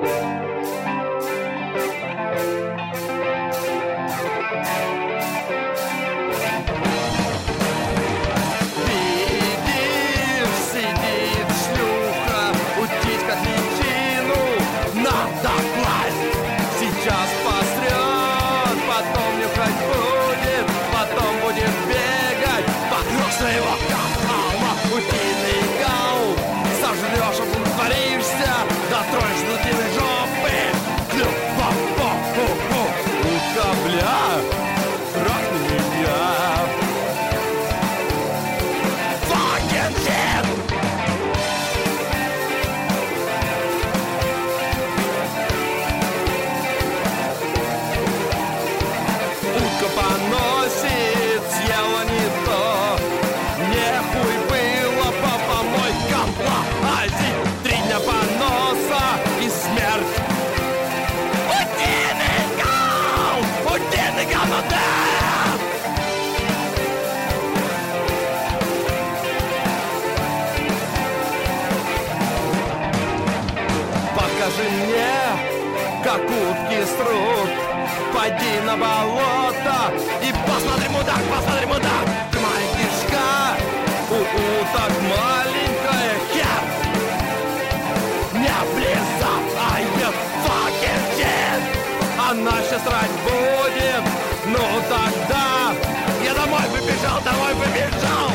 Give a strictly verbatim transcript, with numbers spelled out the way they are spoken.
Покажи мне, как утки струт, пойди на болото и посмотри, мудак, посмотри, мудак. Моя кишка у уток маленькая, хер не облизывает fucking shit. Она сейчас срать будет, ну тогда я домой побежал, домой побежал.